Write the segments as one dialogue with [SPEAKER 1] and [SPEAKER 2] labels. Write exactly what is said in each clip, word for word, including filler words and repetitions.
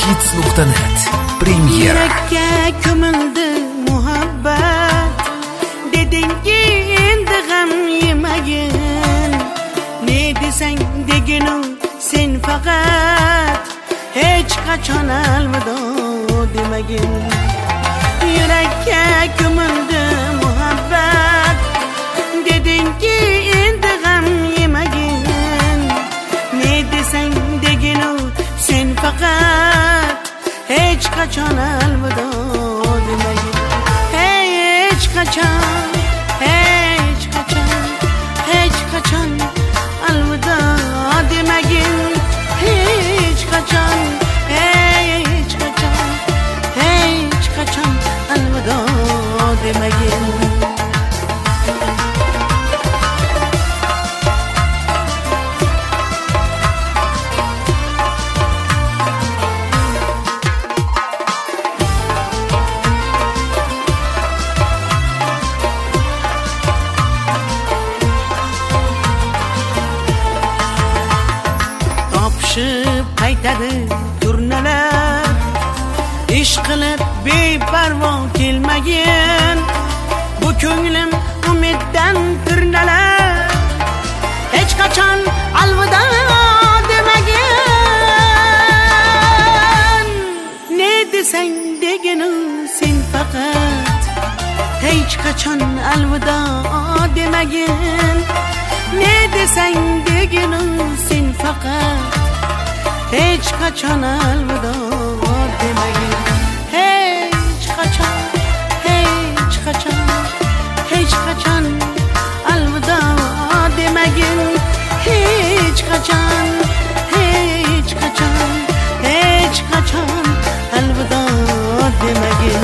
[SPEAKER 1] hits nuqta net premyera.
[SPEAKER 2] Yurakka ko'mildi muhabbat, dedingki endi g'am yemagin. Ne desang deginu sen faqat hech qachon alvido demagin. Yurakka ko'mildi muhabbat, dedingki endi g'am yemagin. Ne desang deginu sen faqat hech qachon alvido demagin. Hech qachon, hech qachon, hech qachon alvido demagin. Hech qachon, hech qachon, hech qachon alvido demagin. Qaytadi turnalar, ish qilib beparvo kelmagin. Bu ko'nglim umiddan turnalar, hech qachon alvido demagin. Ne desang deginu sen faqat hech qachon alvido demagin. Ne desang deginu sen faqat hech qachon alvido demagin. Hech qachon, hech qachon, hech qachon alvido demagin. Hech qachon, hech qachon, hech qachon alvido demagin.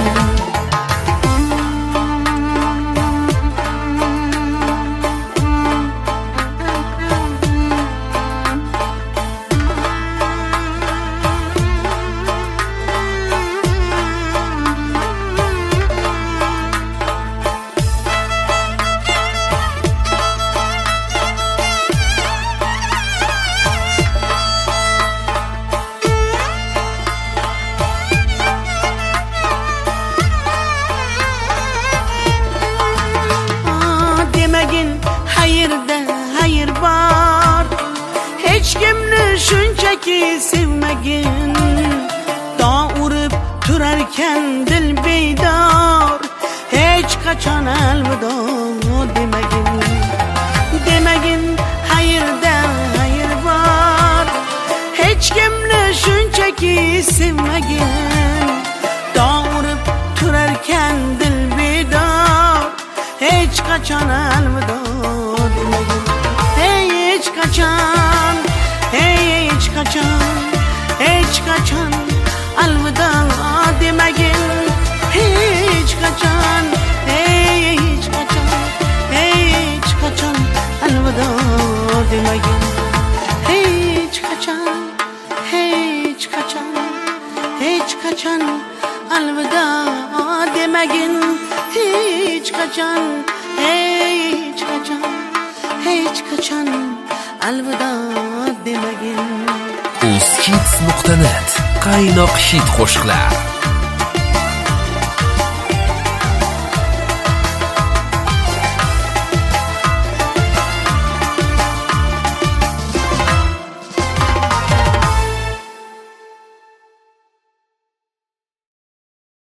[SPEAKER 2] Hayırda hayır var, hech kimni shunchaki sevmagin. Dog' urib turarkan dil bedor, hech qachon alvido demagin. Demagin hayırda hayır var, hech kimni shunchaki sevmagin. Dog' urib turarkan dil bedor, hech qachon alvido demagin. Hech qachon, hech qachon, hech qachon alvido demagin. Hech qachon, hech qachon, hech qachon alvido demagin. Hech qachon, hech qachon, hech qachon alvido demagin. Hech qachon, hech qachon, hech qachon alvido demagin.
[SPEAKER 1] uz hits nuqta net qaynoq hit qo'shiqlar.